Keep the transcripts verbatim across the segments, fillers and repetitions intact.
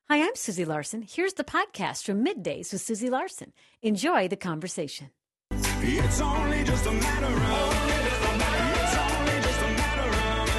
Hi, I'm Susie Larson. Here's the podcast from Middays with Susie Larson. Enjoy the conversation. It's only just a matter of, only just a matter, it's only just a matter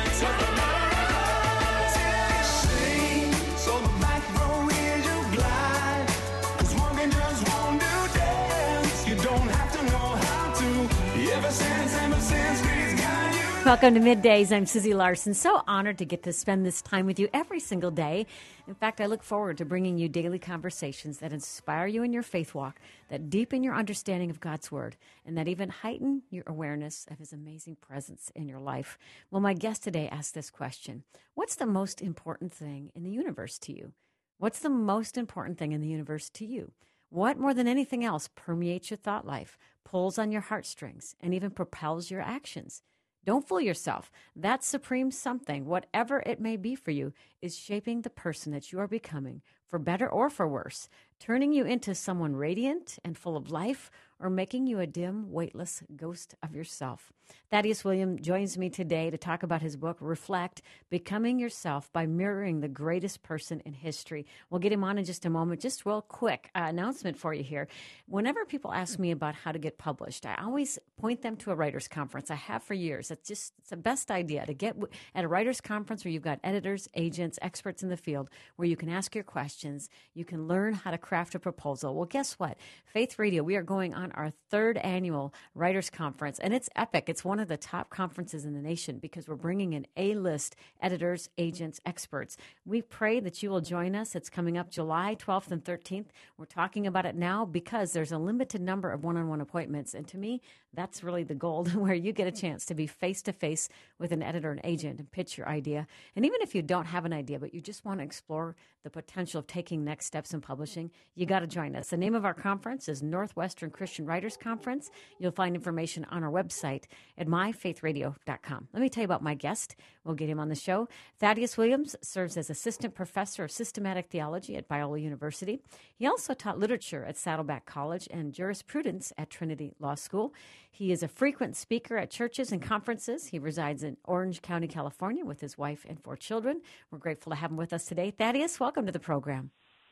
of time. Sing, so the back row is your glide. 'Cause walking just won't do dance. You don't have to know how to. Ever since, ever since we've got you. Welcome to Middays. I'm Susie Larson. So honored to get to spend this time with you every single day. In fact, I look forward to bringing you daily conversations that inspire you in your faith walk, that deepen your understanding of God's Word, and that even heighten your awareness of His amazing presence in your life. Well, my guest today asked this question: what's the most important thing in the universe to you? What's the most important thing in the universe to you? What, more than anything else, permeates your thought life, pulls on your heartstrings, and even propels your actions? Don't fool yourself. That supreme something, whatever it may be for you, is shaping the person that you are becoming, for better or for worse, turning you into someone radiant and full of life, or making you a dim, weightless ghost of yourself. Thaddeus Williams joins me today to talk about his book, Reflect, Becoming Yourself by Mirroring the Greatest Person in History. We'll get him on in just a moment. Just real quick uh, announcement for you here. Whenever people ask me about how to get published, I always point them to a writer's conference. I have for years. It's just it's the best idea to get w- at a writer's conference where you've got editors, agents, experts in the field, where you can ask your questions. You can learn how to craft a proposal. Well, guess what? Faith Radio, we are going on our third annual writers conference, and it's epic. It's one of the top conferences in the nation because we're bringing in A-list editors, agents, experts. We pray that you will join us. It's coming up July twelfth and thirteenth. We're talking about it now because there's a limited number of one-on-one appointments, and to me, that's really the goal, where you get a chance to be face-to-face with an editor and agent and pitch your idea. And even if you don't have an idea, but you just want to explore the potential of taking next steps in publishing, you got to join us. The name of our conference is Northwestern Christian Writers Conference. You'll find information on our website at my faith radio dot com. Let me tell you about my guest. We'll get him on the show. Thaddeus Williams serves as assistant professor of systematic theology at Biola University. He also taught literature at Saddleback College and jurisprudence at Trinity Law School. He is a frequent speaker at churches and conferences. He resides in Orange County, California, with his wife and four children. We're grateful to have him with us today. Thaddeus, welcome to the program.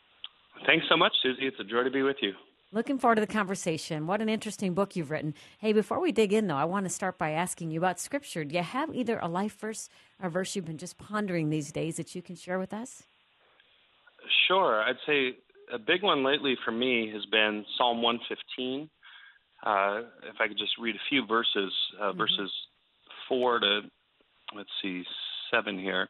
Thanks so much, Susie. It's a joy to be with you. Looking forward to the conversation. What an interesting book you've written. Hey, before we dig in, though, I want to start by asking you about Scripture. Do you have either a life verse or verse you've been just pondering these days that you can share with us? Sure. I'd say a big one lately for me has been Psalm one fifteen. Uh, if I could just read a few verses, uh, mm-hmm. verses four to, let's see, seven here.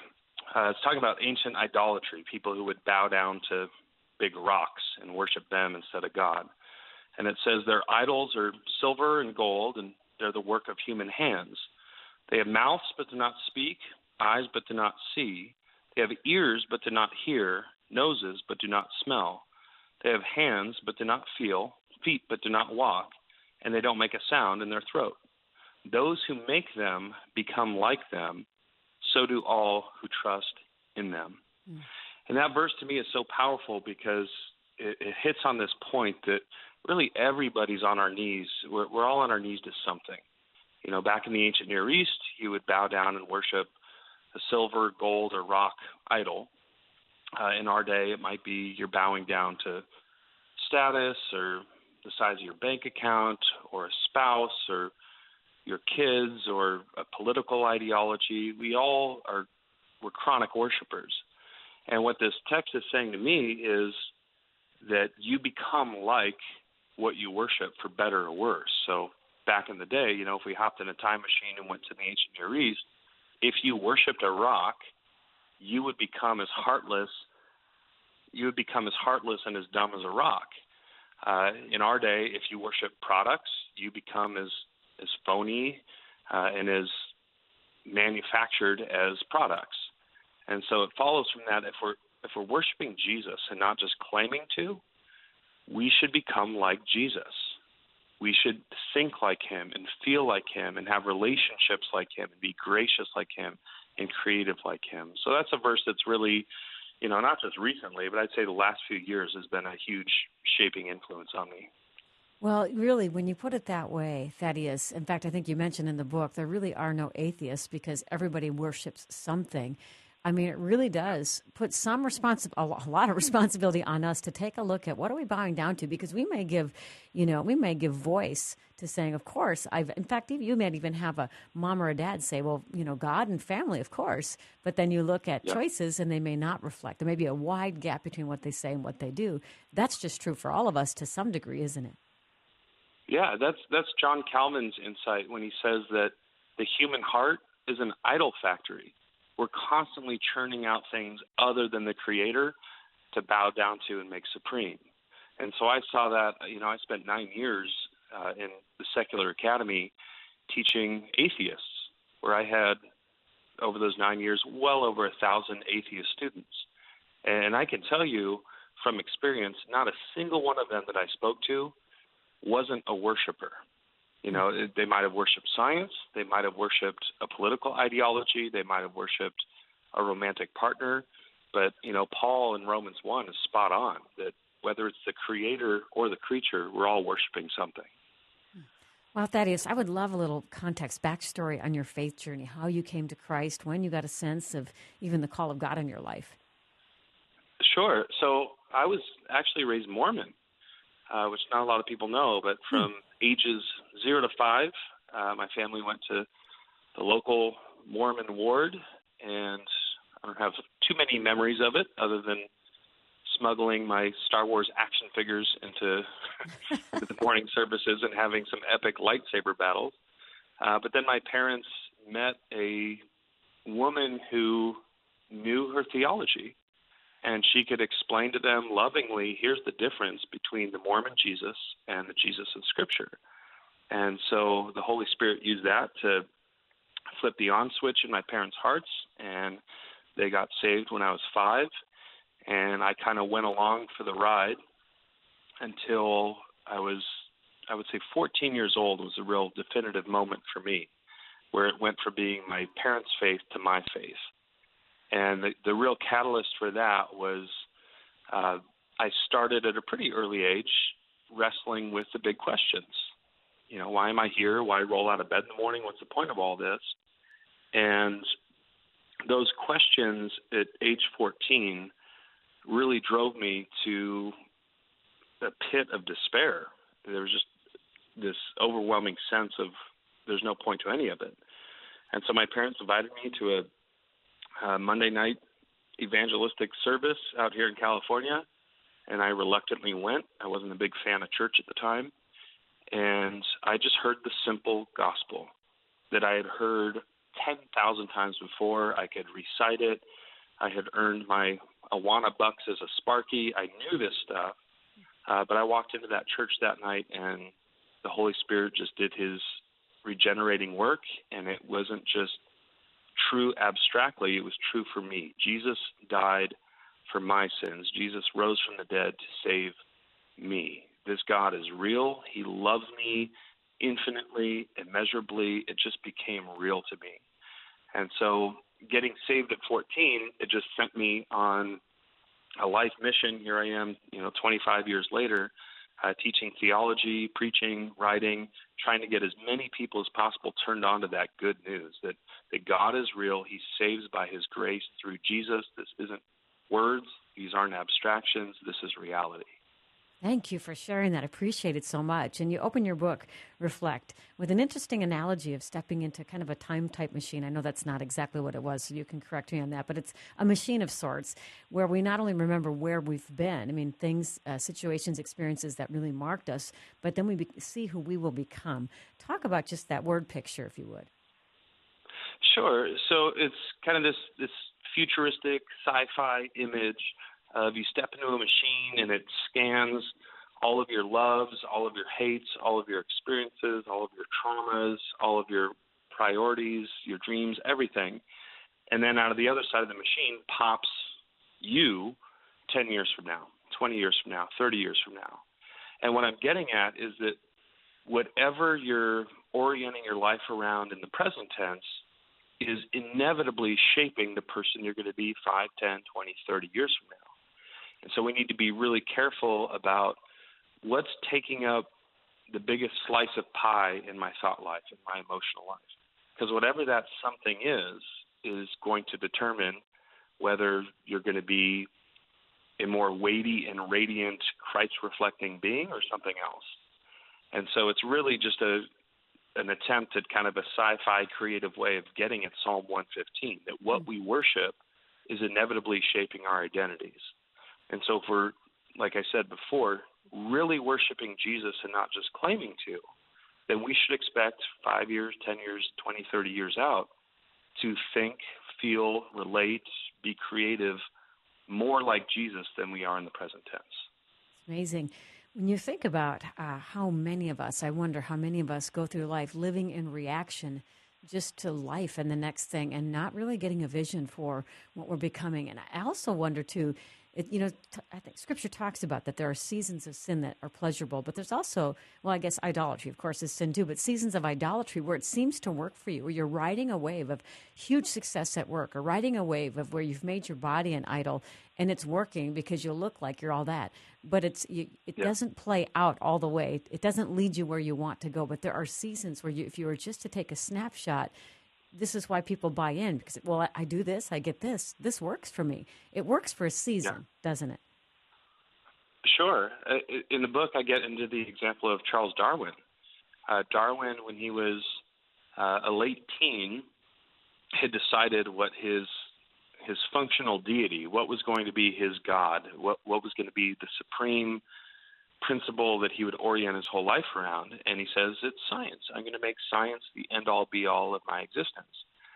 Uh, it's talking about ancient idolatry, people who would bow down to big rocks and worship them instead of God. And it says their idols are silver and gold, and they're the work of human hands. They have mouths but do not speak, eyes but do not see. They have ears but do not hear, noses but do not smell. They have hands but do not feel, feet but do not walk, and they don't make a sound in their throat. Those who make them become like them, so do all who trust in them. Mm. And that verse to me is so powerful because it, it hits on this point that really everybody's on our knees. We're, we're all on our knees to something. You know, back in the ancient Near East, you would bow down and worship a silver, gold, or rock idol. Uh, in our day, it might be you're bowing down to status or the size of your bank account or a spouse or your kids or a political ideology. We all are we're chronic worshipers. And what this text is saying to me is that you become like what you worship, for better or worse. So back in the day, you know, if we hopped in a time machine and went to the ancient Near East, if you worshipped a rock, you would become as heartless. You would become as heartless and as dumb as a rock. Uh, in our day, if you worship products, you become as as phony uh, and as manufactured as products. And so it follows from that, if we're if we're worshiping Jesus and not just claiming to, we should become like Jesus. We should think like him and feel like him and have relationships like him and be gracious like him and creative like him. So that's a verse that's really, you know, not just recently, but I'd say the last few years has been a huge shaping influence on me. Well, really, when you put it that way, Thaddeus, in fact, I think you mentioned in the book, there really are no atheists because everybody worships something. I mean, it really does put some responsi- a lo- a lot of responsibility on us to take a look at what are we bowing down to, because we may give, you know, we may give voice to saying, of course, I've, in fact, even, you may even have a mom or a dad say, well, you know, God and family, of course, but then you look at Yeah. choices and they may not reflect. There may be a wide gap between what they say and what they do. That's just true for all of us to some degree, isn't it? Yeah, that's that's John Calvin's insight when he says that the human heart is an idol factory. We're constantly churning out things other than the Creator to bow down to and make supreme. And so I saw that, you know, I spent nine years uh, in the secular academy teaching atheists, where I had, over those nine years, well over a thousand atheist students. And I can tell you from experience, not a single one of them that I spoke to wasn't a worshiper. You know, they might have worshipped science, they might have worshipped a political ideology, they might have worshipped a romantic partner, but, you know, Paul in Romans one is spot on, that whether it's the Creator or the creature, we're all worshiping something. Well, Thaddeus, I would love a little context, backstory on your faith journey, how you came to Christ, when you got a sense of even the call of God in your life. Sure. So I was actually raised Mormon, uh, which not a lot of people know, but from hmm. ages zero to five, uh, my family went to the local Mormon ward, and I don't have too many memories of it other than smuggling my Star Wars action figures into, into the morning services and having some epic lightsaber battles. Uh, but then my parents met a woman who knew her theology, and she could explain to them lovingly, here's the difference between the Mormon Jesus and the Jesus of Scripture. And so the Holy Spirit used that to flip the on switch in my parents' hearts, and they got saved when I was five. And I kind of went along for the ride until I was, I would say fourteen years old was a real definitive moment for me, where it went from being my parents' faith to my faith. And the, the real catalyst for that was uh, I started at a pretty early age wrestling with the big questions. You know, why am I here? Why roll out of bed in the morning? What's the point of all this? And those questions at age fourteen really drove me to a pit of despair. There was just this overwhelming sense of there's no point to any of it. And so my parents invited me to a, a Monday night evangelistic service out here in California, and I reluctantly went. I wasn't a big fan of church at the time. And I just heard the simple gospel that I had heard ten thousand times before. I could recite it. I had earned my Awana bucks as a Sparky. I knew this stuff, uh, but I walked into that church that night, and the Holy Spirit just did his regenerating work, and it wasn't just true abstractly. It was true for me. Jesus died for my sins. Jesus rose from the dead to save me. This God is real. He loves me infinitely, immeasurably. It just became real to me. And so getting saved at fourteen, it just sent me on a life mission. Here I am, you know, twenty-five years later, uh, teaching theology, preaching, writing, trying to get as many people as possible turned on to that good news, that, that God is real. He saves by his grace through Jesus. This isn't words. These aren't abstractions. This is reality. Thank you for sharing that. I appreciate it so much. And you open your book, Reflect, with an interesting analogy of stepping into kind of a time-type machine. I know that's not exactly what it was, so you can correct me on that, but it's a machine of sorts where we not only remember where we've been, I mean, things, uh, situations, experiences that really marked us, but then we be- see who we will become. Talk about just that word picture, if you would. Sure. So it's kind of this, this futuristic sci-fi image of you step into a machine and it scans all of your loves, all of your hates, all of your experiences, all of your traumas, all of your priorities, your dreams, everything. And then out of the other side of the machine pops you ten years from now, twenty years from now, thirty years from now. And what I'm getting at is that whatever you're orienting your life around in the present tense is inevitably shaping the person you're going to be five, ten, twenty, thirty years from now. And so we need to be really careful about what's taking up the biggest slice of pie in my thought life, in my emotional life. Because whatever that something is, is going to determine whether you're going to be a more weighty and radiant Christ-reflecting being or something else. And so it's really just a an attempt at kind of a sci-fi creative way of getting at Psalm one fifteen, that what we worship is inevitably shaping our identities. And so if we're, like I said before, really worshiping Jesus and not just claiming to, then we should expect five years, ten years, twenty, thirty years out to think, feel, relate, be creative more like Jesus than we are in the present tense. It's amazing. When you think about uh, how many of us, I wonder how many of us go through life living in reaction just to life and the next thing and not really getting a vision for what we're becoming. And I also wonder, too, it, you know, t- I think Scripture talks about that there are seasons of sin that are pleasurable, but there's also, well, I guess idolatry, of course, is sin too, but seasons of idolatry where it seems to work for you, where you're riding a wave of huge success at work or riding a wave of where you've made your body an idol and it's working because you look like you're all that. But it's you, it yeah. doesn't play out all the way. It doesn't lead you where you want to go. But there are seasons where you, if you were just to take a snapshot, this is why people buy in, because, well, I, I do this, I get this. This works for me. It works for a season, yeah. doesn't it? Sure. Uh, in the book, I get into the example of Charles Darwin. Uh, Darwin, when he was uh, a late teen, had decided what his his functional deity, what was going to be his God, what what was going to be the supreme principle that he would orient his whole life around. And he says, it's science. I'm going to make science the end-all, be-all of my existence.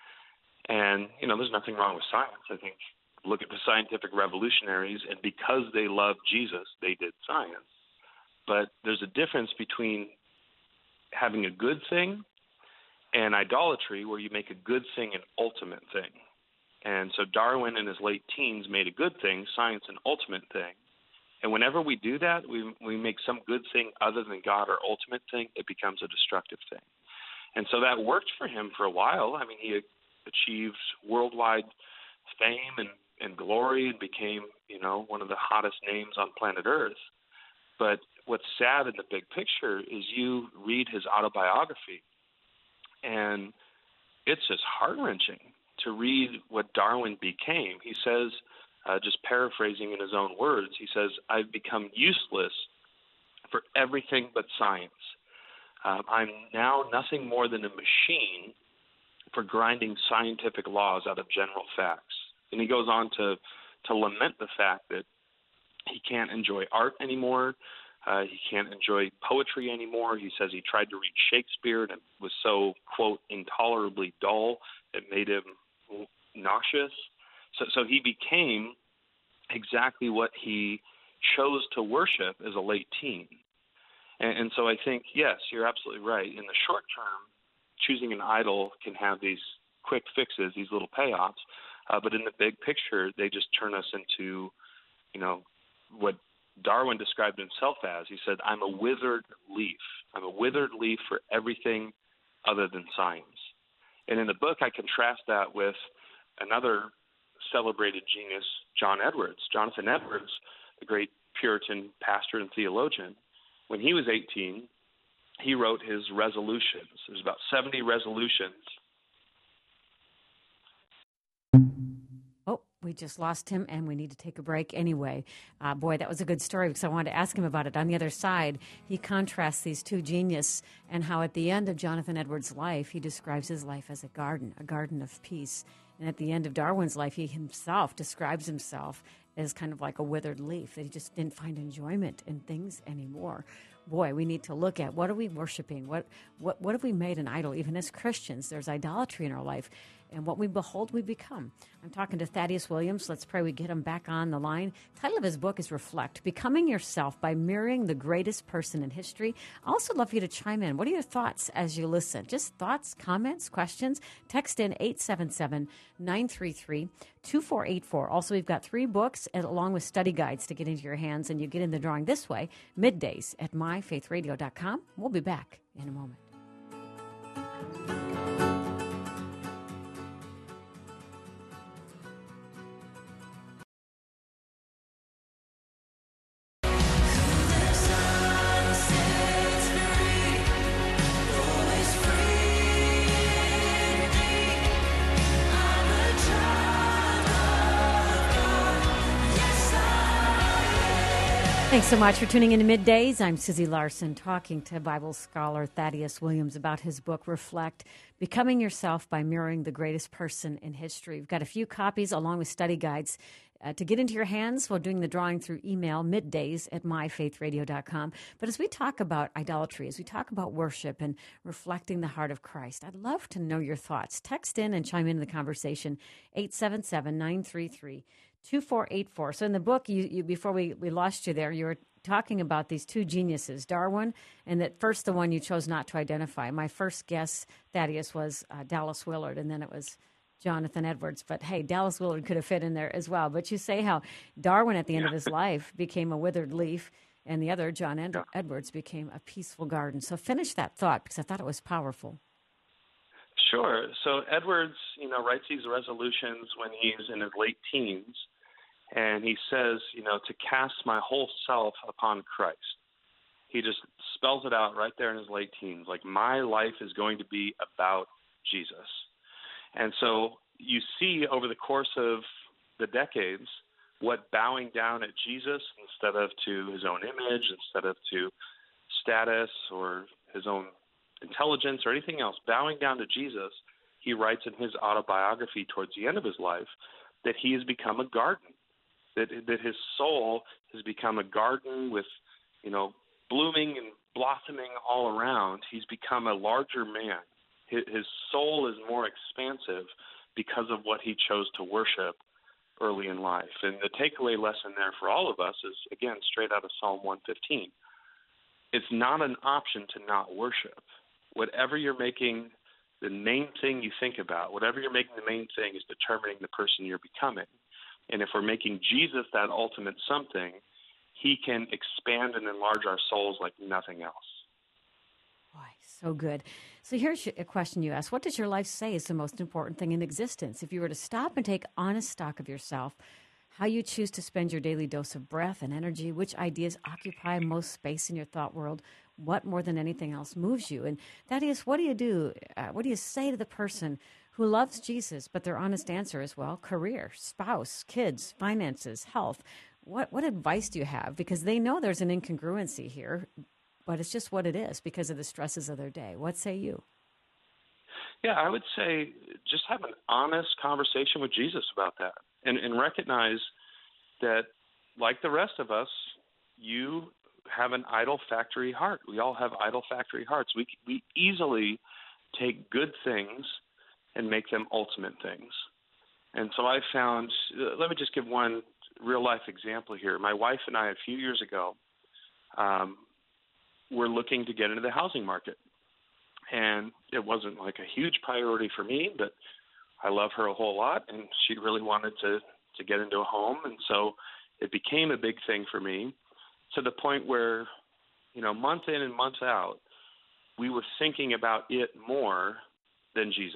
And, you know, there's nothing wrong with science. I think, look at the scientific revolutionaries, and because they loved Jesus, they did science. But there's a difference between having a good thing and idolatry, where you make a good thing an ultimate thing. And so Darwin in his late teens made a good thing, science an ultimate thing. And whenever we do that, we we make some good thing other than God or ultimate thing, it becomes a destructive thing. And so that worked for him for a while. I mean, he achieved worldwide fame and, and glory and became, you know, one of the hottest names on planet Earth. But what's sad in the big picture is you read his autobiography, and it's just heart-wrenching to read what Darwin became. He says, Uh, just paraphrasing in his own words, he says, I've become useless for everything but science. Um, I'm now nothing more than a machine for grinding scientific laws out of general facts. And he goes on to, to lament the fact that he can't enjoy art anymore. Uh, he can't enjoy poetry anymore. He says he tried to read Shakespeare and it was so, quote, intolerably dull, it made him nauseous. So, so he became exactly what he chose to worship as a late teen. And, and so I think, yes, you're absolutely right. In the short term, choosing an idol can have these quick fixes, these little payoffs. Uh, but in the big picture, they just turn us into, you know, what Darwin described himself as. He said, I'm a withered leaf. I'm a withered leaf for everything other than science. And in the book, I contrast that with another celebrated genius, John Edwards. Jonathan Edwards, the great Puritan pastor and theologian, when he was eighteen, he wrote his resolutions. There's about seventy resolutions. Oh, we just lost him, and we need to take a break anyway. Uh, boy, that was a good story because I wanted to ask him about it. On the other side, he contrasts these two geniuses and how at the end of Jonathan Edwards' life, he describes his life as a garden, a garden of peace. And at the end of Darwin's life, he himself describes himself as kind of like a withered leaf, that he just didn't find enjoyment in things anymore. Boy, we need to look at what are we worshiping? What what what have we made an idol? Even as Christians, there's idolatry in our life. And what we behold, we become. I'm talking to Thaddeus Williams. Let's pray we get him back on the line. The title of his book is Reflect, Becoming Yourself by Mirroring the Greatest Person in History. I also love you to chime in. What are your thoughts as you listen? Just thoughts, comments, questions. Text in eight seven seven, nine three three, two four eight four. Also, we've got three books and along with study guides to get into your hands, and you get in the drawing this way, middays at my faith radio dot com. We'll be back in a moment. Thanks so much for tuning in to Middays. I'm Susie Larson, talking to Bible scholar Thaddeus Williams about his book, Reflect, Becoming Yourself by Mirroring the Greatest Person in History. We've got a few copies along with study guides uh, to get into your hands while doing the drawing through email, middays at my faith radio dot com. But as we talk about idolatry, as we talk about worship and reflecting the heart of Christ, I'd love to know your thoughts. Text in and chime into the conversation, eight seven seven, nine three three, two four eight four. So in the book, you, you before we, we lost you there, you were talking about these two geniuses, Darwin, and that first the one you chose not to identify. My first guess, Thaddeus, was uh, Dallas Willard, and then it was Jonathan Edwards. But hey, Dallas Willard could have fit in there as well. But you say how Darwin, at the end Yeah. of his life, became a withered leaf, and the other, John Ed- Edwards, became a peaceful garden. So finish that thought, because I thought it was powerful. Sure. So Edwards, you know, writes these resolutions when he's in his late teens, and he says, you know, to cast my whole self upon Christ. He just spells it out right there in his late teens, like my life is going to be about Jesus. And so you see over the course of the decades what bowing down at Jesus instead of to his own image, instead of to status or his own intelligence or anything else, bowing down to Jesus, he writes in his autobiography towards the end of his life that he has become a garden, that that his soul has become a garden with, you know, blooming and blossoming all around. He's become a larger man. His, his soul is more expansive because of what he chose to worship early in life. And the takeaway lesson there for all of us is, again, straight out of Psalm one fifteen. It's not an option to not worship. Whatever you're making the main thing you think about, whatever you're making the main thing is determining the person you're becoming. And if we're making Jesus that ultimate something, he can expand and enlarge our souls like nothing else. Boy, so good. So here's a question you asked. What does your life say is the most important thing in existence? If you were to stop and take honest stock of yourself, how you choose to spend your daily dose of breath and energy, which ideas occupy most space in your thought world, what more than anything else moves you? And that is, what do you do? Uh, what do you say to the person who loves Jesus, but their honest answer is, well, career, spouse, kids, finances, health? What what advice do you have? Because they know there's an incongruency here, but it's just what it is because of the stresses of their day. What say you? Yeah, I would say just have an honest conversation with Jesus about that, and, and recognize that, like the rest of us, you have an idol factory heart. We all have idol factory hearts. We we easily take good things and make them ultimate things. And so I found, uh, let me just give one real life example here. My wife and I, a few years ago, um, were looking to get into the housing market. And it wasn't like a huge priority for me, but I love her a whole lot, and she really wanted to, to get into a home. And so it became a big thing for me, to the point where, you know, month in and month out, we were thinking about it more than Jesus.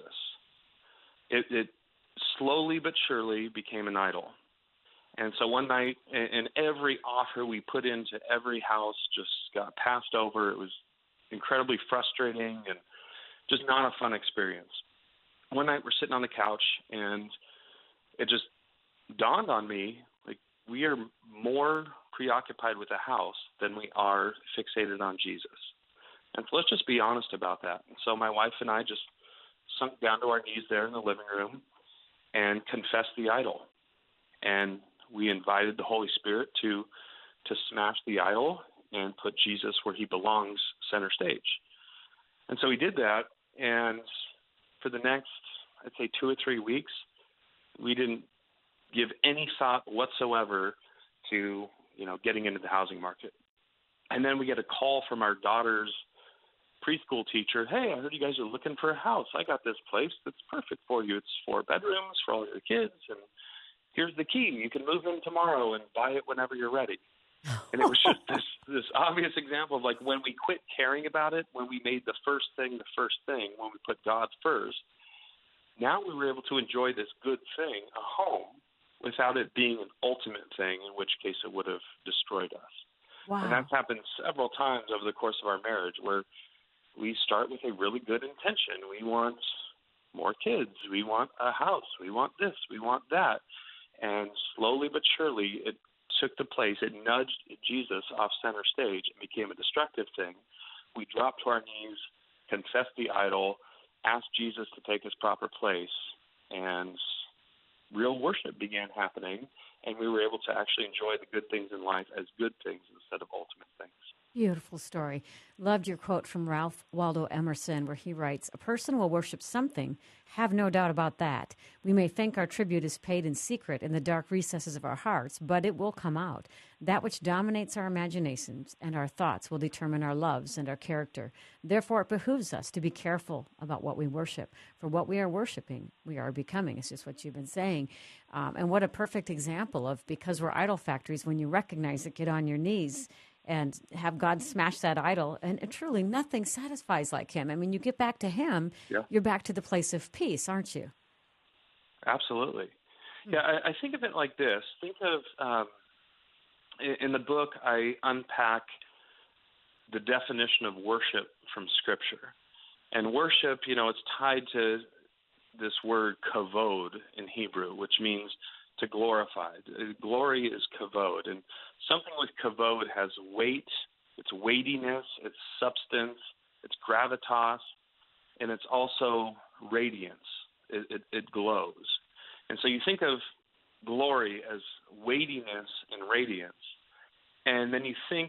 It, it slowly but surely became an idol. And so one night, and, and every offer we put into every house just got passed over. It was incredibly frustrating and just not a fun experience. One night we're sitting on the couch, and it just dawned on me, like, we are more preoccupied with the house than we are fixated on Jesus. And so let's just be honest about that. And so my wife and I just sunk down to our knees there in the living room and confessed the idol. And we invited the Holy Spirit to to smash the idol and put Jesus where he belongs, center stage. And so we did that, and for the next, I'd say, two or three weeks, we didn't give any thought whatsoever to, you know, getting into the housing market. And then we get a call from our daughter's preschool teacher. Hey, I heard you guys are looking for a house. I got this place that's perfect for you. It's four bedrooms for all your kids, and here's the key. You can move in tomorrow and buy it whenever you're ready. And it was just this this obvious example of, like, when we quit caring about it, when we made the first thing the first thing, when we put God first, now we were able to enjoy this good thing, a home, without it being an ultimate thing, in which case it would have destroyed us. Wow. And that's happened several times over the course of our marriage, where we start with a really good intention. We want more kids. We want a house. We want this. We want that. And slowly but surely, it took the place, it nudged Jesus off center stage and became a destructive thing, we dropped to our knees, confessed the idol, asked Jesus to take his proper place, and real worship began happening, and we were able to actually enjoy the good things in life as good things instead of ultimate things. Beautiful story. Loved your quote from Ralph Waldo Emerson where he writes, "A person will worship something, have no doubt about that. We may think our tribute is paid in secret in the dark recesses of our hearts, but it will come out. That which dominates our imaginations and our thoughts will determine our loves and our character. Therefore, it behooves us to be careful about what we worship. For what we are worshiping, we are becoming." It's just what you've been saying. Um, and what a perfect example of, because we're idol factories, when you recognize it, get on your knees and have God smash that idol. And, and truly, nothing satisfies like him. I mean, you get back to him, yeah. You're back to the place of peace, aren't you? Absolutely. Yeah, I, I think of it like this. Think of, um, in, in the book, I unpack the definition of worship from Scripture. And worship, you know, it's tied to this word kavod in Hebrew, which means to glorify. Glory is kavod, and something with kavod has weight, its weightiness, its substance, its gravitas, and it's also radiance. It, it, it glows. And so you think of glory as weightiness and radiance, and then you think,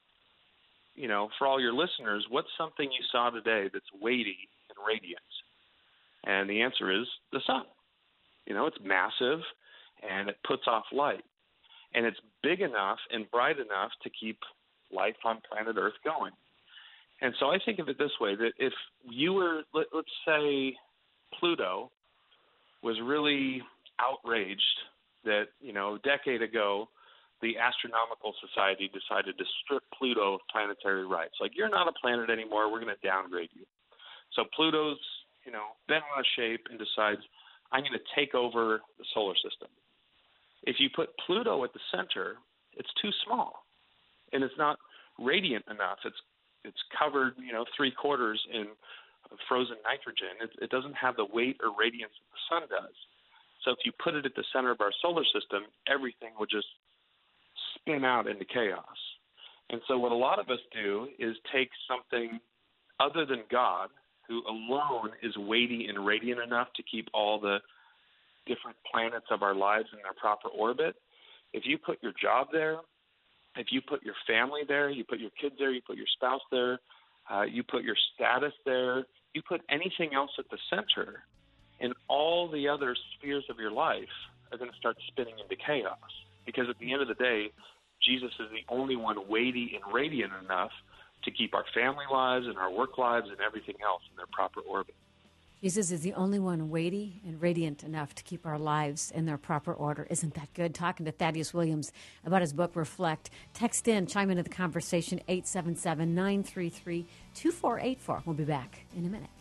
you know, for all your listeners, what's something you saw today that's weighty and radiant? And the answer is the sun. You know, it's massive, and it puts off light. And it's big enough and bright enough to keep life on planet Earth going. And so I think of it this way, that if you were, let, let's say Pluto was really outraged that, you know, a decade ago, the Astronomical Society decided to strip Pluto of planetary rights. Like, you're not a planet anymore, we're going to downgrade you. So Pluto's, you know, bent out of shape and decides, I'm going to take over the solar system. If you put Pluto at the center, it's too small, and it's not radiant enough. It's it's covered, you know, three quarters in frozen nitrogen. It, it doesn't have the weight or radiance that the sun does. So if you put it at the center of our solar system, everything would just spin out into chaos. And so what a lot of us do is take something other than God, who alone is weighty and radiant enough to keep all the different planets of our lives in their proper orbit. If you put your job there, if you put your family there, you put your kids there, you put your spouse there, uh, you put your status there, you put anything else at the center, and all the other spheres of your life are going to start spinning into chaos. Because at the end of the day, Jesus is the only one weighty and radiant enough to keep our family lives and our work lives and everything else in their proper orbit. Jesus is the only one weighty and radiant enough to keep our lives in their proper order. Isn't that good? Talking to Thaddeus Williams about his book, Reflect. Text in, chime into the conversation, eight seven seven, nine three three, two four eight four. We'll be back in a minute.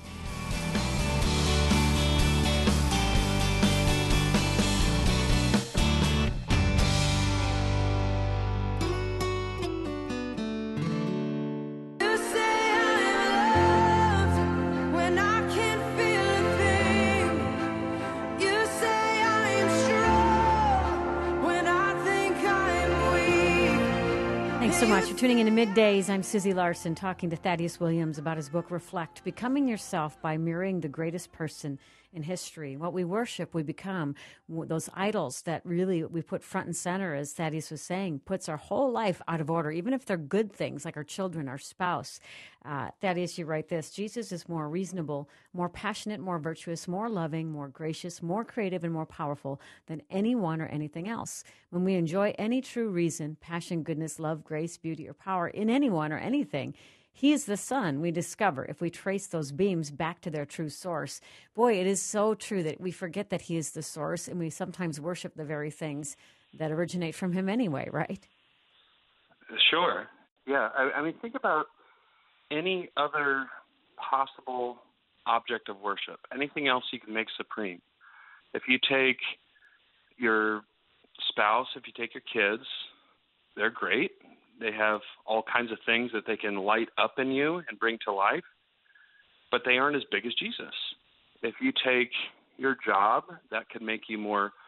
So much for tuning in to Middays. I'm Susie Larson, talking to Thaddeus Williams about his book, Reflect, Becoming Yourself by Mirroring the Greatest Person in History. What we worship, we become. Those idols that really we put front and center, as Thaddeus was saying, puts our whole life out of order, even if they're good things like our children, our spouse. Uh, Thaddeus, you write this: Jesus is more reasonable, more passionate, more virtuous, more loving, more gracious, more creative, and more powerful than anyone or anything else. When we enjoy any true reason, passion, goodness, love, grace, beauty, or power in anyone or anything, He is the sun we discover if we trace those beams back to their true source. Boy, it is so true that we forget that He is the source, and we sometimes worship the very things that originate from Him anyway, right? Sure. Yeah. I, I mean, think about any other possible object of worship, anything else you can make supreme. If you take your spouse, if you take your kids, they're great. They have all kinds of things that they can light up in you and bring to life, but they aren't as big as Jesus. If you take your job, that can make you more,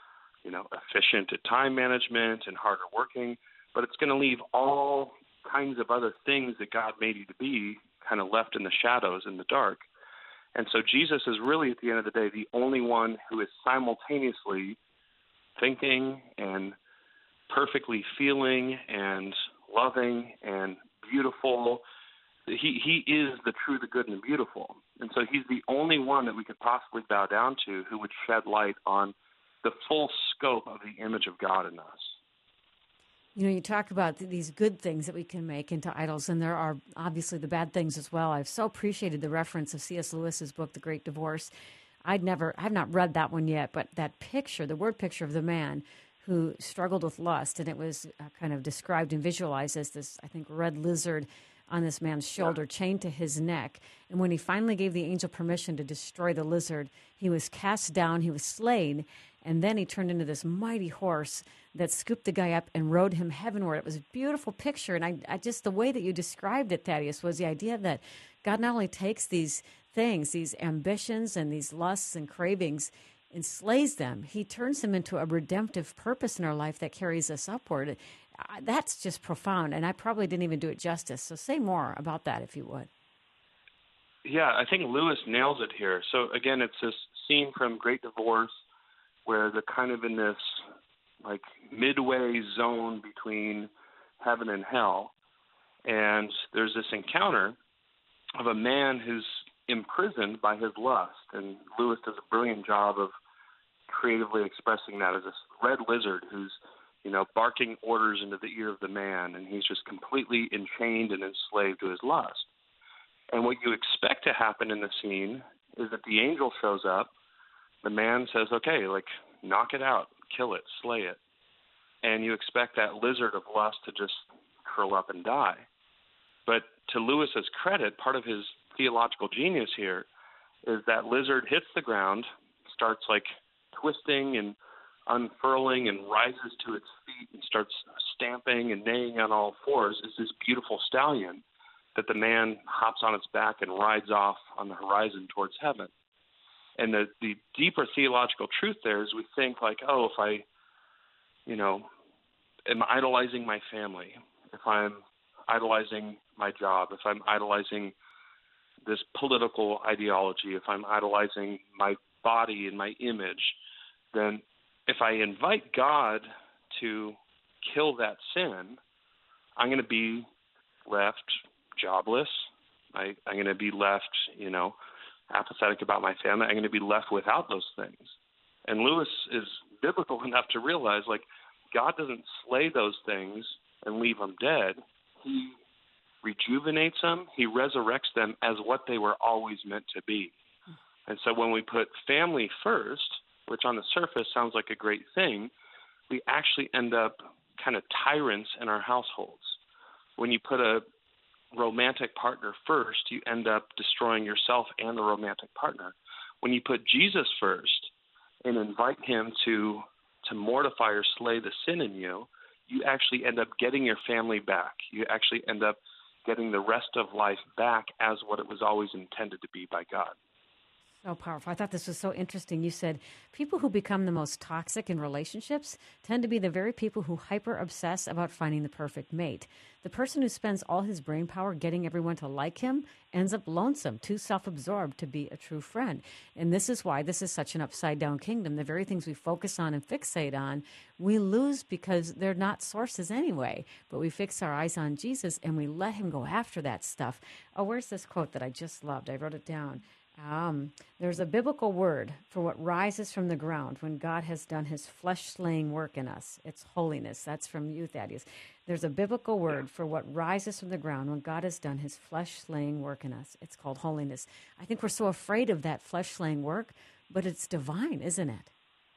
you know, efficient at time management and harder working, but it's going to leave all kinds of other things that God made you to be kind of left in the shadows, in the dark. And so Jesus is really, at the end of the day, the only one who is simultaneously thinking and perfectly feeling and loving and beautiful. He he is the true, the good, and the beautiful. And so he's the only one that we could possibly bow down to who would shed light on the full scope of the image of God in us. You know, you talk about th- these good things that we can make into idols, and there are obviously the bad things as well. I've so appreciated the reference of C S. Lewis's book, The Great Divorce. I'd never, I've not read that one yet, but that picture, the word picture of the man who struggled with lust, and it was uh, kind of described and visualized as this, I think, red lizard on this man's shoulder, chained to his neck. And when he finally gave the angel permission to destroy the lizard, he was cast down, he was slain, and then he turned into this mighty horse that scooped the guy up and rode him heavenward. It was a beautiful picture. And I, I just, the way that you described it, Thaddeus, was the idea that God not only takes these things, these ambitions and these lusts and cravings, and slays them, he turns them into a redemptive purpose in our life that carries us upward. Uh, That's just profound. And I probably didn't even do it justice. So say more about that, if you would. Yeah, I think Lewis nails it here. So again, it's this scene from Great Divorce where they're kind of in this like midway zone between heaven and hell. And there's this encounter of a man who's imprisoned by his lust. And Lewis does a brilliant job of creatively expressing that as this red lizard who's, you know, barking orders into the ear of the man. And he's just completely enchained and enslaved to his lust. And what you expect to happen in the scene is that the angel shows up. The man says, okay, like, knock it out, kill it, slay it. And you expect that lizard of lust to just curl up and die. But to Lewis's credit, part of his theological genius here is that lizard hits the ground, starts like twisting and unfurling and rises to its feet and starts stamping and neighing on all fours. It's this beautiful stallion that the man hops on its back and rides off on the horizon towards heaven. And the, the deeper theological truth there is we think like, oh, if I, you know, am idolizing my family, if I'm idolizing my job, if I'm idolizing this political ideology, if I'm idolizing my body and my image, then if I invite God to kill that sin, I'm going to be left jobless. I, I'm going to be left, you know, apathetic about my family. I'm going to be left without those things. And Lewis is biblical enough to realize, like, God doesn't slay those things and leave them dead. He rejuvenates them. He resurrects them as what they were always meant to be. And so when we put family first, which on the surface sounds like a great thing, we actually end up kind of tyrants in our households. When you put a romantic partner first, you end up destroying yourself and the romantic partner. When you put Jesus first and invite him to to mortify or slay the sin in you, you actually end up getting your family back. You actually end up getting the rest of life back as what it was always intended to be by God. So powerful. I thought this was so interesting. You said people who become the most toxic in relationships tend to be the very people who hyper-obsess about finding the perfect mate. The person who spends all his brain power getting everyone to like him ends up lonesome, too self-absorbed to be a true friend. And this is why this is such an upside-down kingdom. The very things we focus on and fixate on, we lose because they're not sources anyway. But we fix our eyes on Jesus and we let him go after that stuff. Oh, where's this quote that I just loved? I wrote it down. Um, there's a biblical word for what rises from the ground when God has done his flesh-slaying work in us. It's holiness. That's from you, Thaddeus. There's a biblical word for what rises from the ground when God has done his flesh-slaying work in us. It's called holiness. I think we're so afraid of that flesh-slaying work, but it's divine, isn't it?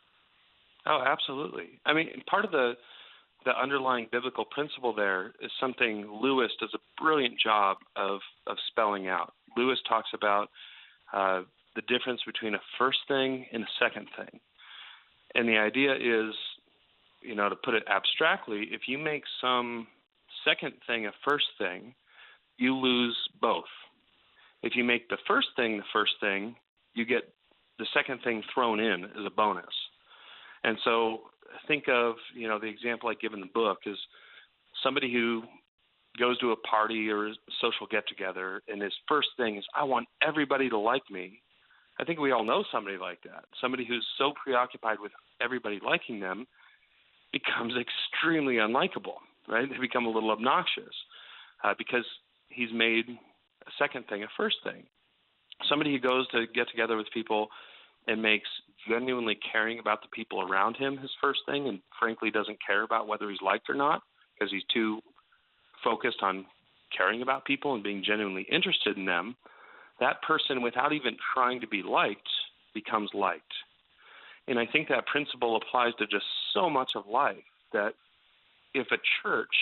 Oh, absolutely. I mean, part of the the underlying biblical principle there is something Lewis does a brilliant job of, of spelling out. Lewis talks about Uh, the difference between a first thing and a second thing. And the idea is, you know, to put it abstractly, if you make some second thing a first thing, you lose both. If you make the first thing the first thing, you get the second thing thrown in as a bonus. And so think of, you know, the example I give in the book is somebody who goes to a party or a social get-together, and his first thing is, I want everybody to like me. I think we all know somebody like that. Somebody who's so preoccupied with everybody liking them becomes extremely unlikable, right? They become a little obnoxious uh, because he's made a second thing a first thing. Somebody who goes to get together with people and makes genuinely caring about the people around him his first thing, and frankly doesn't care about whether he's liked or not because he's too focused on caring about people and being genuinely interested in them, that person, without even trying to be liked, becomes liked. And I think that principle applies to just so much of life, that if a church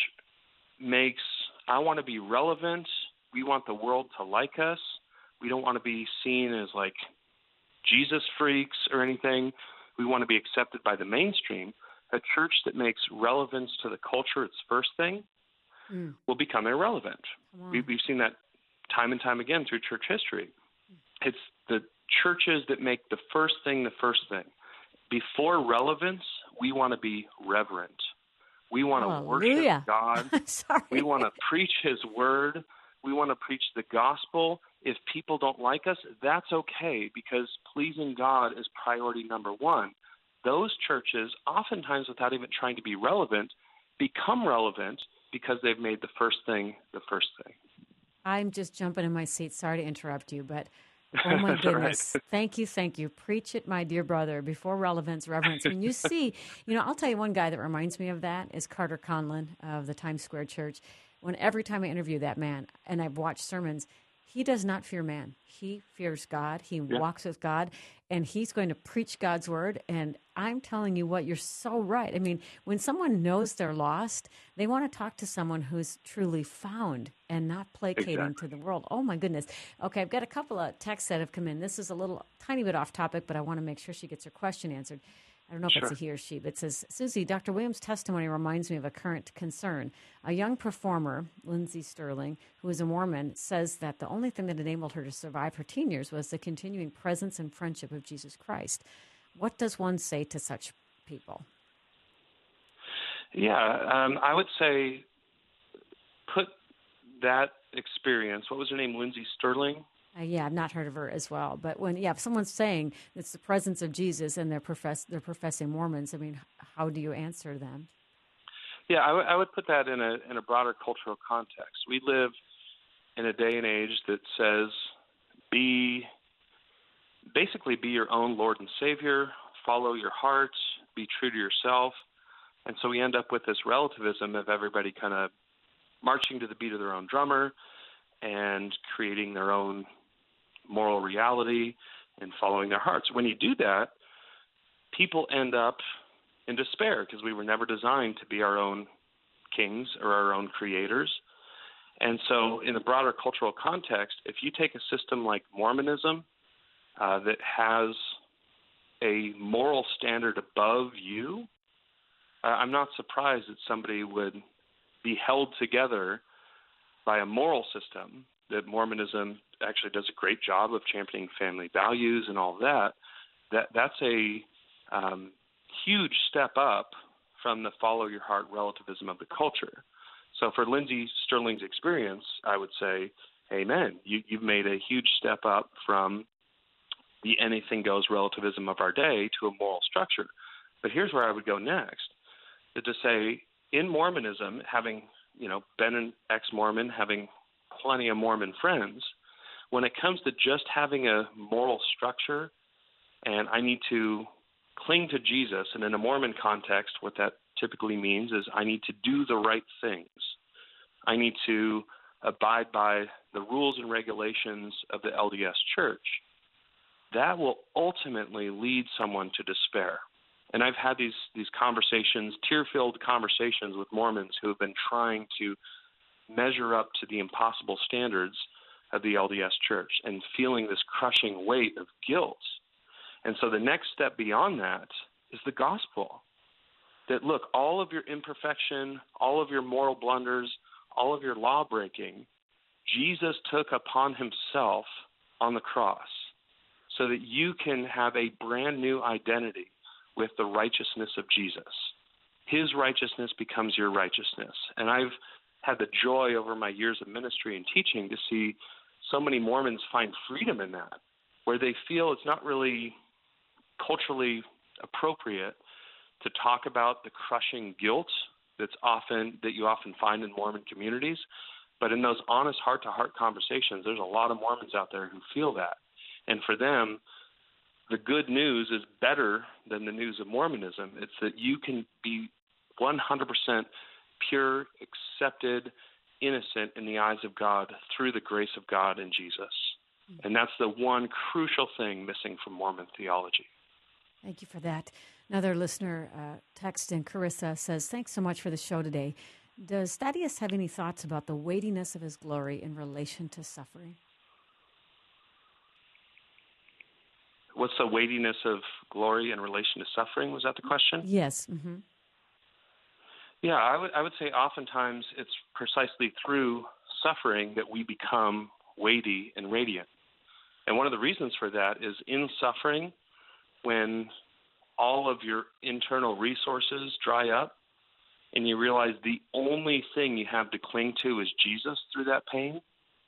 makes, I want to be relevant, we want the world to like us, we don't want to be seen as like Jesus freaks or anything, we want to be accepted by the mainstream, a church that makes relevance to the culture its first thing mm. will become irrelevant. We, we've seen that time and time again through church history. It's the churches that make the first thing the first thing. Before relevance, we want to be reverent. We want to worship God. Sorry. We want to preach his word. We want to preach the gospel. If people don't like us, that's okay, because pleasing God is priority number one. Those churches, oftentimes without even trying to be relevant, become relevant because they've made the first thing the first thing. I'm just jumping in my seat. Sorry to interrupt you, but oh my goodness. Right. Thank you, thank you. Preach it, my dear brother. Before relevance, reverence. When you see, you know, I'll tell you one guy that reminds me of that is Carter Conlon of the Times Square Church. When every time I interview that man, and I've watched sermons, he does not fear man. He fears God. He yeah. walks with God, and he's going to preach God's word. And I'm telling you what, you're so right. I mean, when someone knows they're lost, they want to talk to someone who's truly found and not placating exactly. to the world. Oh, my goodness. Okay, I've got a couple of texts that have come in. This is a little tiny bit off topic, but I want to make sure she gets her question answered. I don't know if sure. it's a he or she, but it says, Susie, Doctor Williams' testimony reminds me of a current concern. A young performer, Lindsay Sterling, who is a Mormon, says that the only thing that enabled her to survive her teen years was the continuing presence and friendship of Jesus Christ. What does one say to such people? Yeah, um, I would say put that experience, what was her name, Lindsay Sterling? Uh, yeah, I've not heard of her as well. But when, yeah, if someone's saying it's the presence of Jesus and they're, profess, they're professing Mormons, I mean, how do you answer them? Yeah, I, w- I would put that in a in a broader cultural context. We live in a day and age that says be, basically be your own Lord and Savior, follow your heart, be true to yourself. And so we end up with this relativism of everybody kind of marching to the beat of their own drummer and creating their own moral reality and following their hearts. When you do that, people end up in despair because we were never designed to be our own kings or our own creators. And so in the broader cultural context, if you take a system like Mormonism uh, that has a moral standard above you, uh, I'm not surprised that somebody would be held together by a moral system that Mormonism actually does a great job of championing family values and all that. That that's a um, huge step up from the follow your heart relativism of the culture. So for Lindsay Sterling's experience, I would say, amen. You, you've made a huge step up from the anything goes relativism of our day to a moral structure. But here's where I would go next, is to say in Mormonism, having you know been an ex-Mormon, having plenty of Mormon friends, when it comes to just having a moral structure and I need to cling to Jesus, and in a Mormon context, what that typically means is I need to do the right things. I need to abide by the rules and regulations of the L D S Church. That will ultimately lead someone to despair. And I've had these these conversations, tear-filled conversations with Mormons who have been trying to measure up to the impossible standards of the L D S Church and feeling this crushing weight of guilt. And so the next step beyond that is the gospel. That, look, all of your imperfection, all of your moral blunders, all of your law breaking, Jesus took upon himself on the cross so that you can have a brand new identity with the righteousness of Jesus. His righteousness becomes your righteousness. And I've had the joy over my years of ministry and teaching to see so many Mormons find freedom in that, where they feel it's not really culturally appropriate to talk about the crushing guilt that's often that you often find in Mormon communities. But in those honest heart-to-heart conversations, there's a lot of Mormons out there who feel that. And for them, the good news is better than the news of Mormonism. It's that you can be one hundred percent pure, accepted, innocent in the eyes of God through the grace of God in Jesus. And that's the one crucial thing missing from Mormon theology. Thank you for that. Another listener uh, text in, Carissa says, thanks so much for the show today. Does Thaddeus have any thoughts about the weightiness of his glory in relation to suffering? What's the weightiness of glory in relation to suffering? Was that the question? Yes. Mm-hmm. Yeah, I would I would say oftentimes it's precisely through suffering that we become weighty and radiant. And one of the reasons for that is in suffering, when all of your internal resources dry up and you realize the only thing you have to cling to is Jesus through that pain,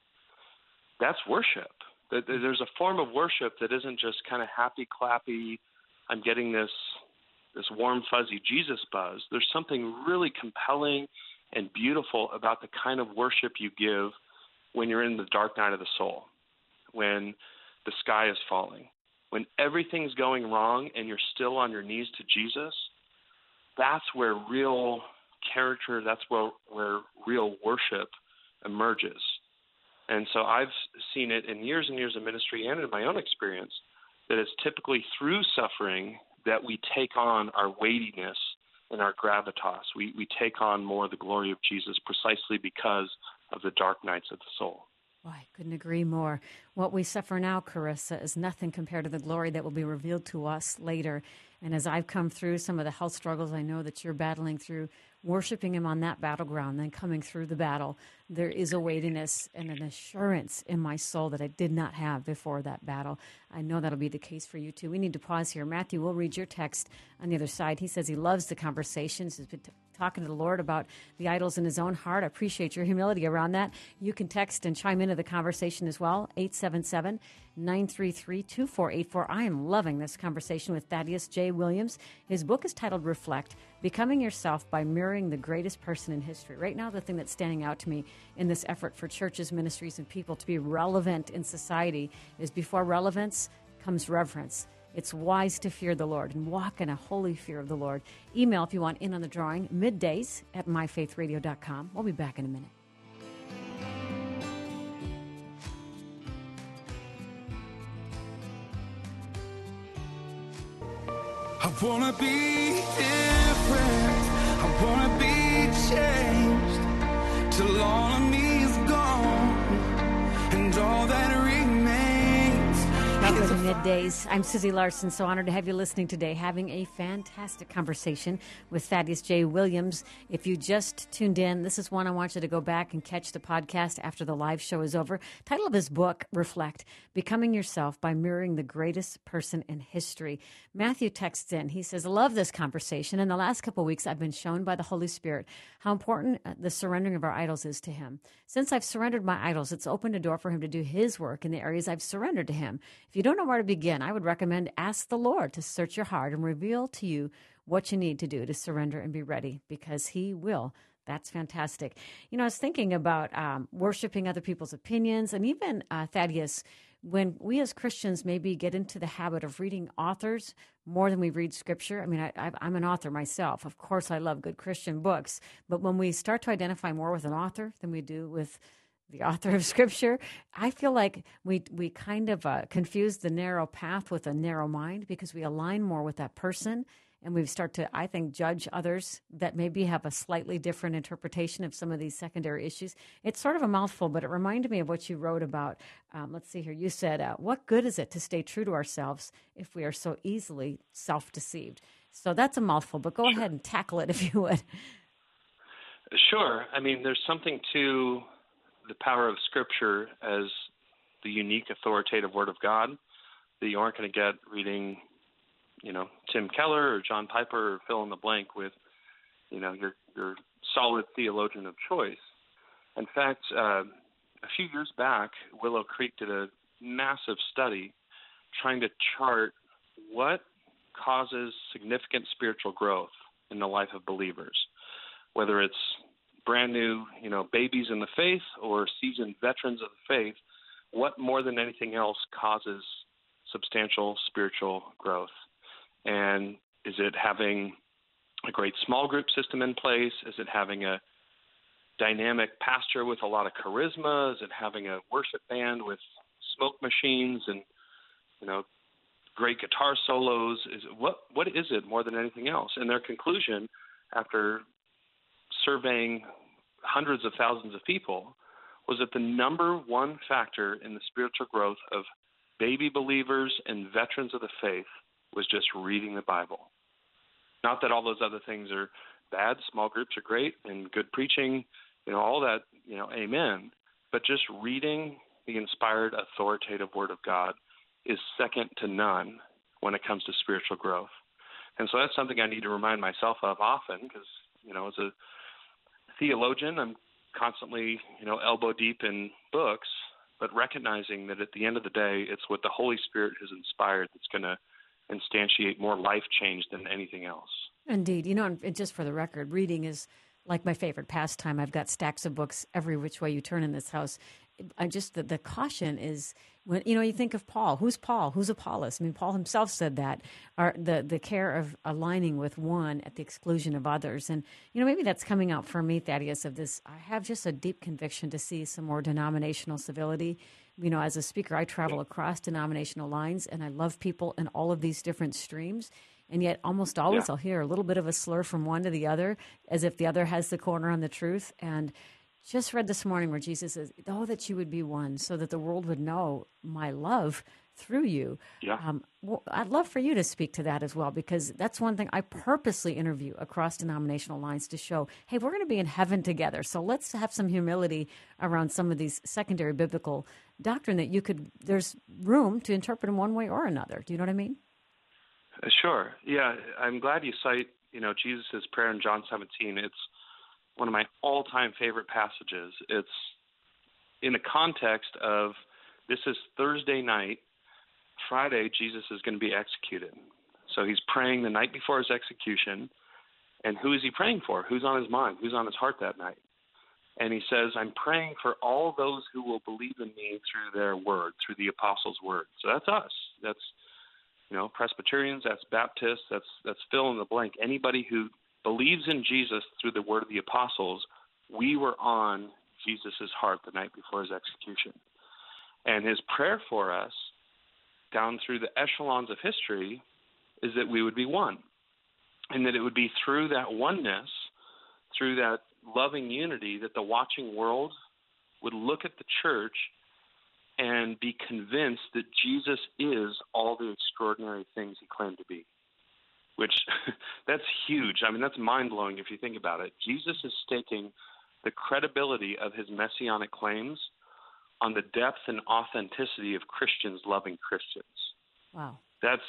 that's worship. There's a form of worship that isn't just kind of happy, clappy, I'm getting this this warm, fuzzy Jesus buzz. There's something really compelling and beautiful about the kind of worship you give when you're in the dark night of the soul, when the sky is falling, when everything's going wrong and you're still on your knees to Jesus. That's where real character, that's where, where real worship emerges. And so I've seen it in years and years of ministry and in my own experience that it's typically through suffering that we take on our weightiness and our gravitas. We, we take on more of the glory of Jesus precisely because of the dark nights of the soul. Well, I couldn't agree more. What we suffer now, Carissa, is nothing compared to the glory that will be revealed to us later. And as I've come through some of the health struggles I know that you're battling through, worshiping him on that battleground, then coming through the battle, there is a weightiness and an assurance in my soul that I did not have before that battle. I know that'll be the case for you too. We need to pause here. Matthew, we'll read your text on the other side. He says he loves the conversations. He's been t- talking to the Lord about the idols in his own heart. I appreciate your humility around that. You can text and chime into the conversation as well, eight seven seven, nine three three, two four eight four. I am loving this conversation with Thaddeus J. Williams. His book is titled Reflect, Becoming Yourself by Mirroring the Greatest Person in History. Right now, the thing that's standing out to me in this effort for churches, ministries, and people to be relevant in society is before relevance comes reverence. It's wise to fear the Lord and walk in a holy fear of the Lord. Email if you want in on the drawing, middays at my faith radio dot com. We'll be back in a minute. I wanna be different, I wanna be changed, till all of me is gone, and all that remains. Welcome to Middays. I'm Susie Larson, so honored to have you listening today, having a fantastic conversation with Thaddeus J. Williams. If you just tuned in, this is one I want you to go back and catch the podcast after the live show is over. Title of his book, Reflect, Becoming Yourself by Mirroring the Greatest Person in History. Matthew texts in. He says, I love this conversation. In the last couple of weeks, I've been shown by the Holy Spirit how important the surrendering of our idols is to him. Since I've surrendered my idols, it's opened a door for him to do his work in the areas I've surrendered to him. If you don't know where to begin, I would recommend ask the Lord to search your heart and reveal to you what you need to do to surrender and be ready, because he will. That's fantastic. You know, I was thinking about um, worshiping other people's opinions, and even uh, Thaddeus, when we as Christians maybe get into the habit of reading authors more than we read Scripture. I mean, I, I, I'm an author myself. Of course, I love good Christian books. But when we start to identify more with an author than we do with the author of Scripture, I feel like we we kind of uh, confuse the narrow path with a narrow mind, because we align more with that person. And we start to, I think, judge others that maybe have a slightly different interpretation of some of these secondary issues. It's sort of a mouthful, but it reminded me of what you wrote about. Um, let's see here. You said, uh, what good is it to stay true to ourselves if we are so easily self-deceived? So that's a mouthful, but go ahead and tackle it if you would. Sure. I mean, there's something to the power of Scripture as the unique authoritative Word of God that you aren't going to get reading you know, Tim Keller or John Piper or fill in the blank with, you know, your your solid theologian of choice. In fact, uh, a few years back, Willow Creek did a massive study trying to chart what causes significant spiritual growth in the life of believers, whether it's brand new, you know, babies in the faith or seasoned veterans of the faith. What more than anything else causes substantial spiritual growth? And is it having a great small group system in place? Is it having a dynamic pastor with a lot of charisma? Is it having a worship band with smoke machines and, you know, great guitar solos? Is it, what what is it more than anything else? And their conclusion, after surveying hundreds of thousands of people, was that the number one factor in the spiritual growth of baby believers and veterans of the faith was just reading the Bible. Not that all those other things are bad. Small groups are great and good preaching, you know, all that, you know, amen. But just reading the inspired, authoritative Word of God is second to none when it comes to spiritual growth. And so that's something I need to remind myself of often because, you know, as a theologian, I'm constantly, you know, elbow deep in books, but recognizing that at the end of the day, it's what the Holy Spirit has inspired that's going to instantiate more life change than anything else. Indeed. You know, and just for the record, reading is like my favorite pastime. I've got stacks of books every which way you turn in this house. I just, the, the caution is when, you know, you think of Paul. Who's Paul? Who's Apollos? I mean, Paul himself said that, or the, the care of aligning with one at the exclusion of others. And, you know, maybe that's coming out for me, Thaddeus, of this. I have just a deep conviction to see some more denominational civility. You know, as a speaker, I travel across denominational lines, and I love people in all of these different streams. And yet almost always yeah. I'll hear a little bit of a slur from one to the other, as if the other has the corner on the truth. And just read this morning where Jesus says, oh, that you would be one so that the world would know my love through you. Yeah. Um, well, I'd love for you to speak to that as well, because that's one thing I purposely interview across denominational lines to show, hey, we're going to be in heaven together. So let's have some humility around some of these secondary biblical doctrine that you could, there's room to interpret in one way or another. Do you know what I mean? Uh, sure. Yeah. I'm glad you cite, you know, Jesus' prayer in John seventeen. It's one of my all-time favorite passages. It's in the context of this is Thursday night. Friday, Jesus is going to be executed. So he's praying the night before his execution. And who is he praying for? Who's on his mind? Who's on his heart that night? And he says, I'm praying for all those who will believe in me through their word, through the apostles' word. So that's us. That's, you know, Presbyterians, that's Baptists, that's that's fill in the blank. Anybody who believes in Jesus through the word of the apostles, we were on Jesus' heart the night before his execution. And his prayer for us down through the echelons of history is that we would be one, and that it would be through that oneness, through that loving unity, that the watching world would look at the church and be convinced that Jesus is all the extraordinary things he claimed to be. Which, that's huge. I mean, that's mind-blowing if you think about it. Jesus is staking the credibility of his messianic claims on the depth and authenticity of Christians loving Christians. Wow. That's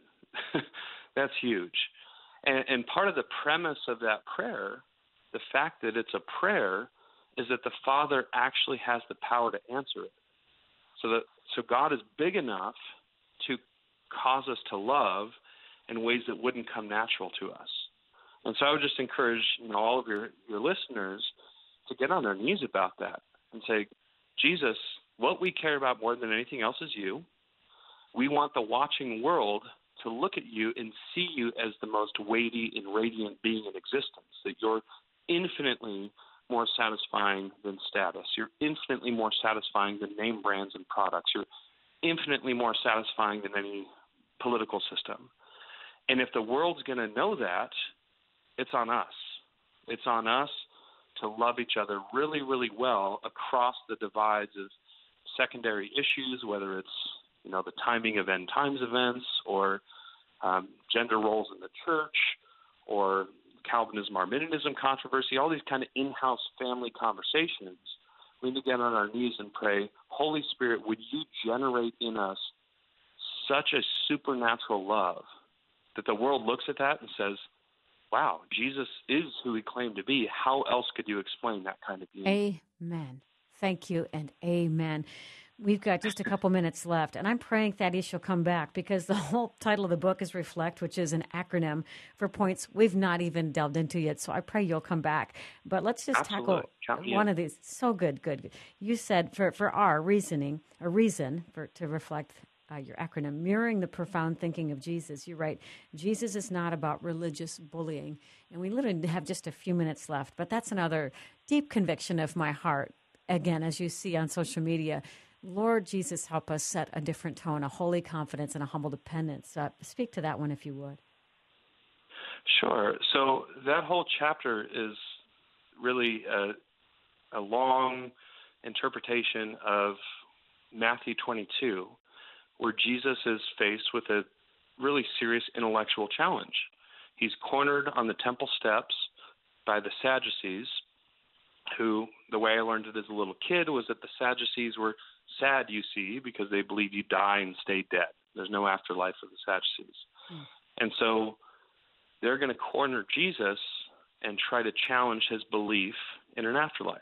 that's huge. And, and part of the premise of that prayer, the fact that it's a prayer, is that the Father actually has the power to answer it. So that so God is big enough to cause us to love in ways that wouldn't come natural to us. And so I would just encourage, you know, all of your, your listeners to get on their knees about that and say, Jesus, what we care about more than anything else is you. We want the watching world to look at you and see you as the most weighty and radiant being in existence, that you're infinitely more satisfying than status. You're infinitely more satisfying than name brands and products. You're infinitely more satisfying than any political system. And if the world's going to know that, it's on us. It's on us to love each other really, really well across the divides of secondary issues, whether it's, you know, the timing of end times events or um, gender roles in the church or Calvinism, Arminianism controversy, all these kind of in-house family conversations. We need to get on our knees and pray, Holy Spirit, would you generate in us such a supernatural love that the world looks at that and says, wow, Jesus is who he claimed to be. How else could you explain that kind of being? Amen. Thank you and amen. We've got just a couple minutes left, and I'm praying, Thaddeus, you'll come back, because the whole title of the book is Reflect, which is an acronym for points we've not even delved into yet. So I pray you'll come back. But let's just Absolutely. tackle one of these. So good, good. You said for, for our reasoning, a reason for to reflect uh, your acronym, mirroring the profound thinking of Jesus. You're right. Jesus is not about religious bullying. And we literally have just a few minutes left, but that's another deep conviction of my heart. Again, as you see on social media, Lord Jesus, help us set a different tone, a holy confidence and a humble dependence. Uh, speak to that one if you would. Sure. So that whole chapter is really a, a long interpretation of Matthew twenty-two, where Jesus is faced with a really serious intellectual challenge. He's cornered on the temple steps by the Sadducees, who, the way I learned it as a little kid, was that the Sadducees were sad, you see, because they believe you die and stay dead. There's no afterlife for the Sadducees. Mm. And so they're going to corner Jesus and try to challenge his belief in an afterlife.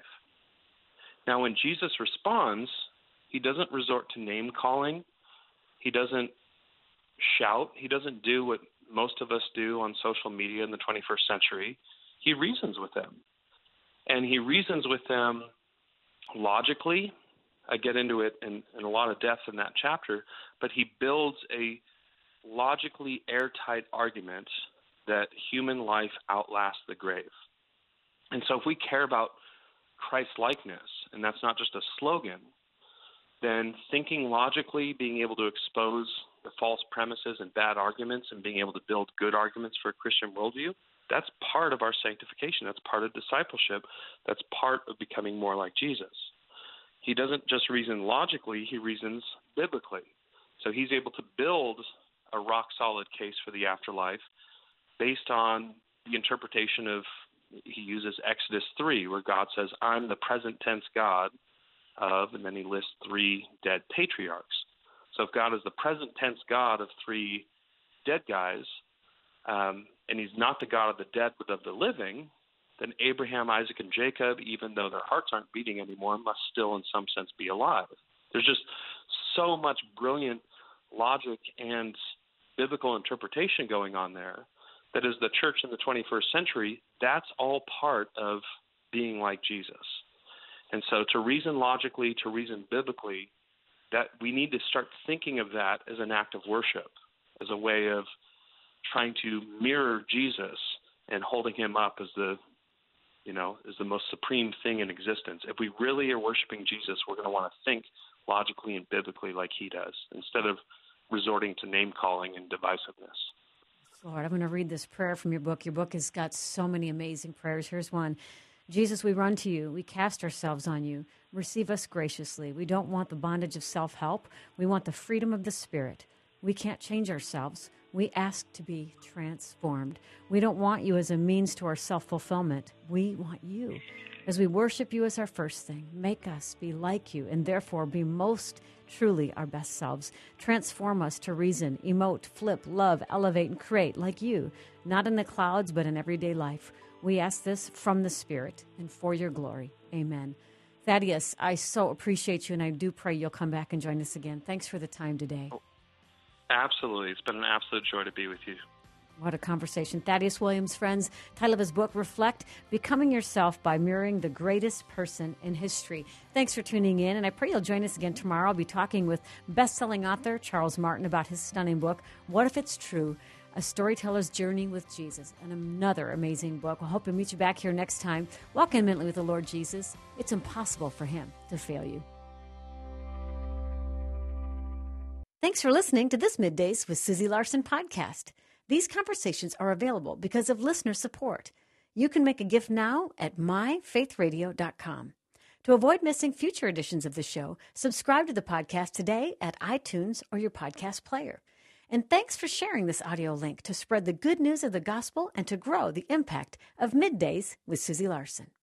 Now, when Jesus responds, he doesn't resort to name-calling. He doesn't shout. He doesn't do what most of us do on social media in the twenty-first century. He reasons with them. And he reasons with them logically. I get into it in, in a lot of depth in that chapter, but he builds a logically airtight argument that human life outlasts the grave. And so if we care about Christ-likeness, and that's not just a slogan, then thinking logically, being able to expose the false premises and bad arguments and being able to build good arguments for a Christian worldview, that's part of our sanctification. That's part of discipleship. That's part of becoming more like Jesus. He doesn't just reason logically, he reasons biblically. So he's able to build a rock-solid case for the afterlife based on the interpretation of, he uses Exodus three, where God says, I'm the present tense God of, and then he lists three dead patriarchs. So if God is the present tense God of three dead guys, um, and he's not the God of the dead but of the living, then Abraham, Isaac, and Jacob, even though their hearts aren't beating anymore, must still in some sense be alive. There's just so much brilliant logic and biblical interpretation going on there that as the church in the twenty-first century, that's all part of being like Jesus. And so to reason logically, to reason biblically, that we need to start thinking of that as an act of worship, as a way of trying to mirror Jesus and holding him up as the, you know, as the most supreme thing in existence. If we really are worshiping Jesus, we're going to want to think logically and biblically like he does, instead of resorting to name-calling and divisiveness. Lord, I'm going to read this prayer from your book. Your book has got so many amazing prayers. Here's one. Jesus, we run to you. We cast ourselves on you. Receive us graciously. We don't want the bondage of self-help. We want the freedom of the Spirit. We can't change ourselves. We ask to be transformed. We don't want you as a means to our self-fulfillment. We want you. As we worship you as our first thing, make us be like you and therefore be most truly our best selves. Transform us to reason, emote, flip, love, elevate, and create like you, not in the clouds, but in everyday life. We ask this from the Spirit and for your glory. Amen. Thaddeus, I so appreciate you, and I do pray you'll come back and join us again. Thanks for the time today. Absolutely. It's been an absolute joy to be with you. What a conversation. Thaddeus Williams, friends. Title of his book, Reflect, Becoming Yourself by Mirroring the Greatest Person in History. Thanks for tuning in, and I pray you'll join us again tomorrow. I'll be talking with best-selling author Charles Martin about his stunning book, What If It's True? A Storyteller's Journey with Jesus, and another amazing book. I hope to meet you back here next time. Walk intimately with the Lord Jesus. It's impossible for him to fail you. Thanks for listening to this Middays with Susie Larson podcast. These conversations are available because of listener support. You can make a gift now at my faith radio dot com. To avoid missing future editions of the show, subscribe to the podcast today at iTunes or your podcast player. And thanks for sharing this audio link to spread the good news of the gospel and to grow the impact of Middays with Susie Larson.